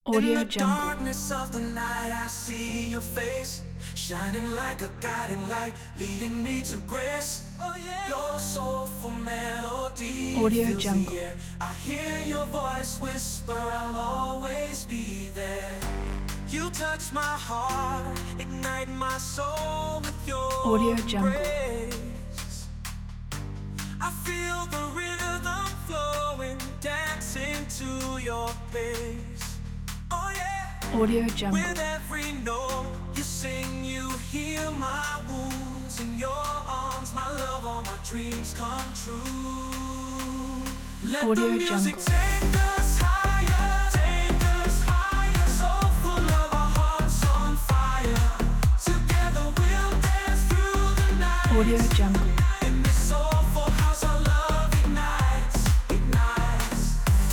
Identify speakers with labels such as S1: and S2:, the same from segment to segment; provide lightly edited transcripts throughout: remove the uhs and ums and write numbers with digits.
S1: In
S2: Audio
S1: the
S2: Jungle.
S1: darkness of the night, I see your face, shining like a guiding light, leading me to grace. Oh yeah, your soulful melody
S2: Audio
S1: fills
S2: Jungle.
S1: the air. I hear your voice whisper, I'll always be there. You touch my heart, ignite my soul with your
S2: Audio Jungle.
S1: embrace. I feel the rhythm flowing, dancing to your pace. Oh yeah,
S2: Audio Jungle.
S1: with every note you sing, you heal my wounds. In your arms, my love, all my dreams come true. Let
S2: Audio
S1: the music
S2: Jungle.
S1: take us higher, take us higher. So full of our hearts on fire. Together we'll dance through the night.
S2: Audio Jungle.
S1: In this soulful house, our love ignites, ignites.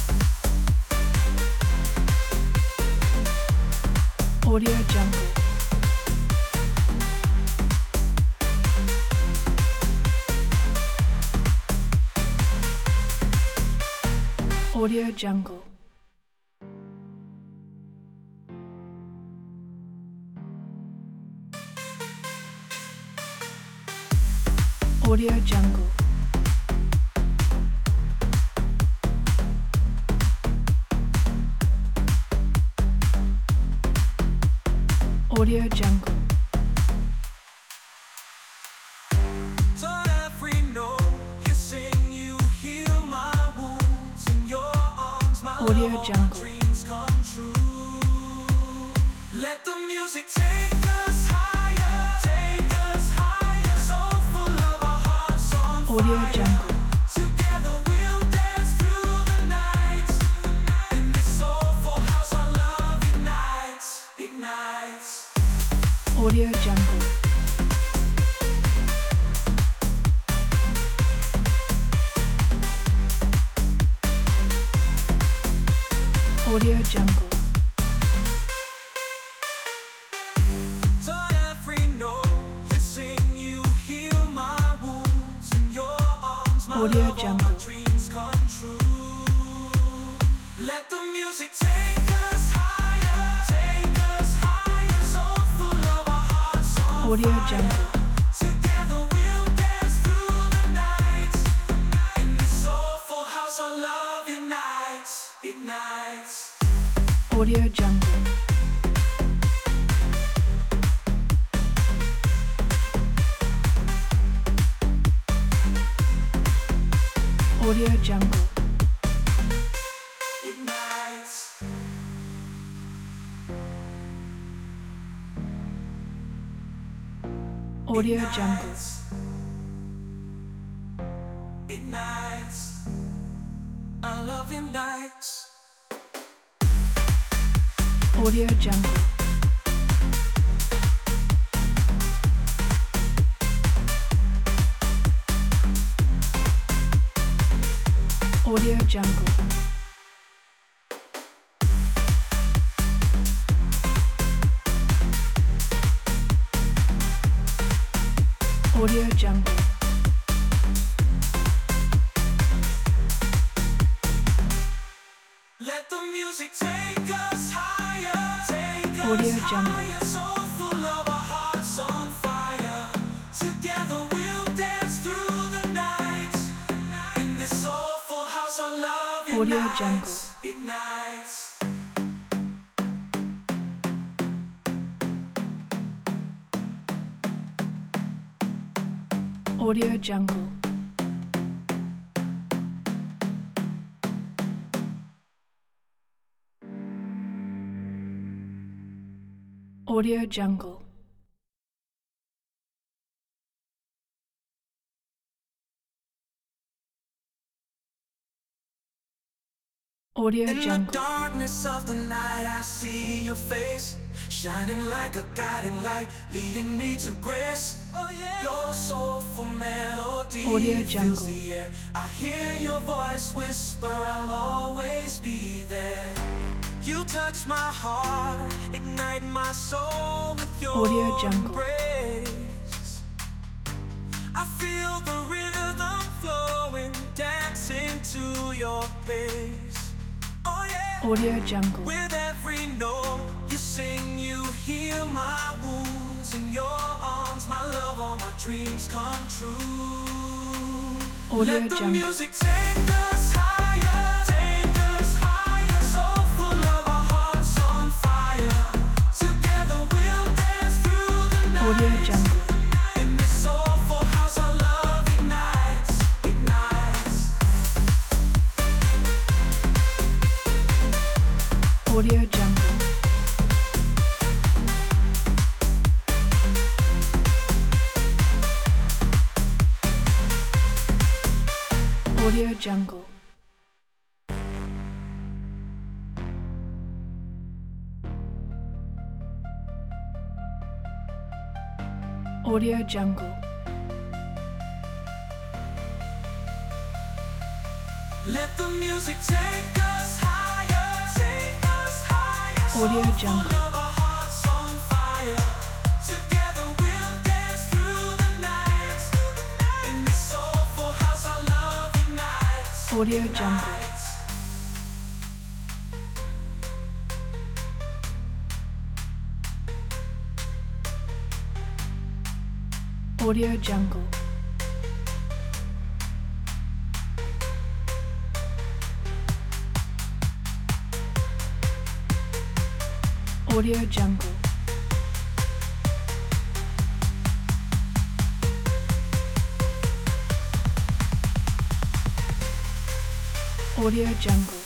S2: Audio Jungle. Audio Jungle. Audio Jungle. Audio Jungle.
S1: So every note you sing, you heal my wounds. In your arms, my
S2: Audio
S1: love, all my
S2: Jungle.
S1: dreams come true. Let the music take us higher, take us higher. So full of our hearts on
S2: Audio
S1: fire.
S2: Jungle.
S1: Together we'll dance through the night. In this soulful house, our love ignites, ignites.
S2: Audio Jungle. Audio Jungle.
S1: So every note you sing, you heal my wounds. In your arms, my
S2: Audio
S1: love, all my
S2: Jungle.
S1: dreams come true. Let the music take us higher, take us higher. So full of our hearts on
S2: Audio
S1: fire.
S2: Jungle.
S1: Together we'll dance through the night. In this soulful house, our love ignites, ignites.
S2: Audio Jungle. Audio Jungle.
S1: Ignites.
S2: Audio Jungle.
S1: Ignites. Our love ignites.
S2: Audio Jungle. Audio Jungle. Audio Jungle.
S1: Let the music take us higher, take us
S2: Audio Jungle.
S1: higher. So full of our hearts on fire. Together we'll dance through the night. In this soulful house, our love
S2: Audio
S1: ignites,
S2: Jungle.
S1: ignites.
S2: Audio Jungle. Audio Jungle. Audio
S1: In the
S2: Jungle.
S1: darkness of the night, I see your face, shining like a guiding light, leading me to grace. Oh yeah, your soulful melody
S2: Audio
S1: fills
S2: Jungle.
S1: the air. I hear your voice whisper, I'll always be there. You touch my heart, ignite my soul with your
S2: Audio Jungle.
S1: embrace. I feel the rhythm flowing, dancing to your pace. Oh yeah,
S2: Audio Jungle.
S1: With every note you sing, you heal my wounds. In your arms, my love, all my dreams come true.
S2: Audio
S1: Let the
S2: Jungle.
S1: music take us higher, take us higher. So full of our hearts on fire. Together we'll dance through the night.
S2: Audio Jungle.
S1: In this soulful house, our love ignites, ignites.
S2: Audio Jungle. Audio Jungle. Audio Jungle.
S1: Let the music take us higher, take us higher.
S2: Audio
S1: So
S2: Jungle.
S1: full of our hearts on fire. Together we'll dance through the night. In this soulful house, our love ignites.
S2: Audio Jungle. Audio Jungle. Audio Jungle. Audio Jungle.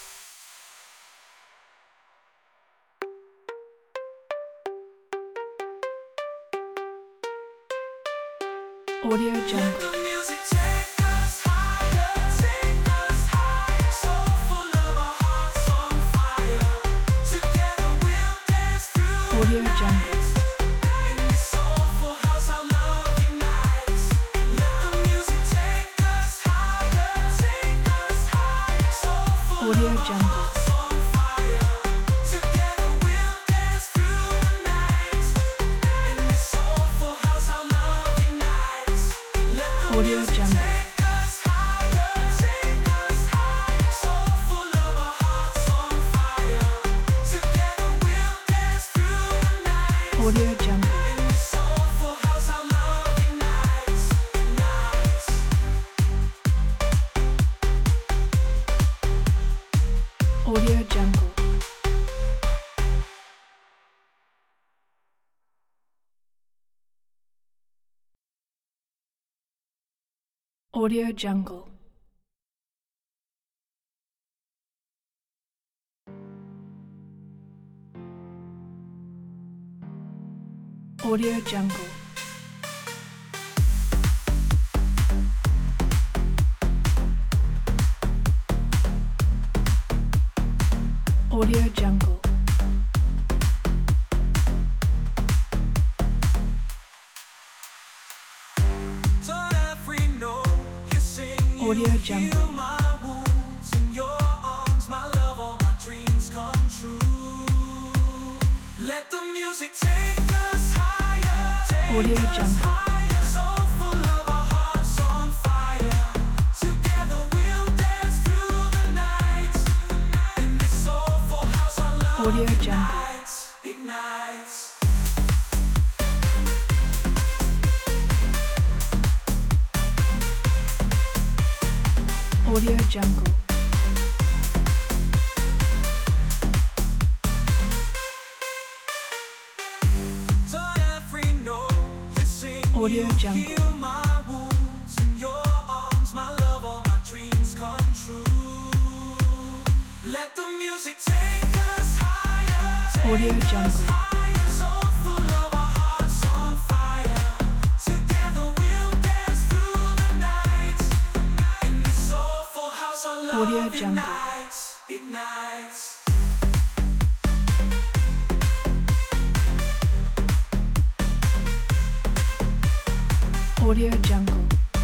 S2: Audio
S1: Let
S2: Jungle.
S1: the music take us higher, take us higher. So full of our hearts on fire. Together we'll dance through
S2: Audio
S1: the
S2: Jungle.
S1: night. In this soulful house, our love ignites. Let the music take us higher, take us higher. So full
S2: Audio
S1: of our
S2: Jungle.
S1: hearts on fire. Together we'll dance through the night. In this soulful house, our love ignites. Let the
S2: Audio
S1: music
S2: Jungle.
S1: take us higher, take us higher. So full of our hearts on fire. Together we'll dance through the night.
S2: Audio Jungle.
S1: In this soulful house, our love ignites, ignites.
S2: Audio Jungle. Audio Jungle. Audio Jungle. Audio Jungle.
S1: To every note you sing, you
S2: Audio Jungle.
S1: heal my wounds. In your arms, my love, all my dreams come true. Let the music take us higher, take
S2: Audio
S1: us
S2: Jungle.
S1: higher. So full of our hearts on fire. Together we'll dance through the night. In this soulful house, our love
S2: Audio Jungle.
S1: ignites, ignites.
S2: Audio Jungle.
S1: To every note you sing,
S2: Audio
S1: you
S2: Jungle.
S1: heal my wounds. In your arms, my love, all my dreams come true. Let the music take us higher, take
S2: Audio
S1: us
S2: Jungle.
S1: higher. So full of our hearts on fire. Together we'll dance through the night. In this soulful house, our love
S2: Audio Jungle.
S1: ignites, ignites.
S2: Audio Jungle.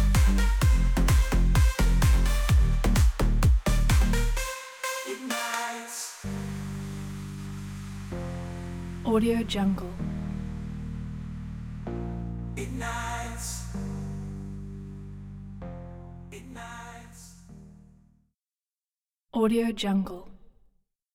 S1: Ignites.
S2: Audio Jungle.
S1: Ignites. Ignites.
S2: Audio Jungle.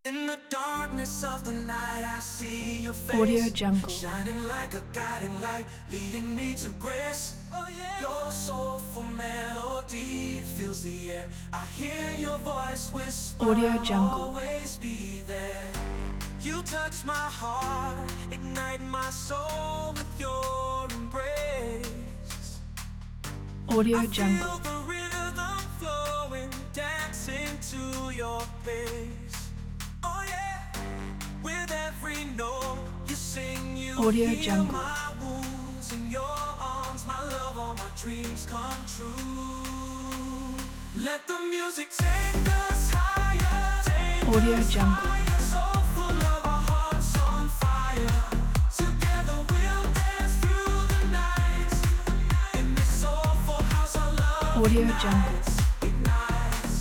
S1: In the darkness of the night, I see your face,
S2: Audio Jungle.
S1: shining like a guiding light, leading me to grace. Oh yeah. Your soulful melody fills the air. I hear your voice whisper,
S2: Audio Jungle.
S1: always be there. You touch my heart, ignite my soul with your embrace.
S2: Audio
S1: I
S2: Jungle.
S1: feel the rhythm flowing, dancing to your pace. Oh yeah, with every note you sing, you
S2: Audio
S1: heal
S2: Jungle.
S1: my wounds. In your arms, my love, all my dreams come true. Let the music take us higher. Take
S2: Audio
S1: us
S2: Jungle.
S1: higher. So full of our hearts on fire. Together we'll dance through the night. In this soulful house, our love
S2: Audio
S1: ignites,
S2: Jungle.
S1: ignites.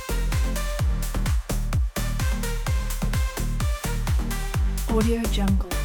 S2: Audio Jungle.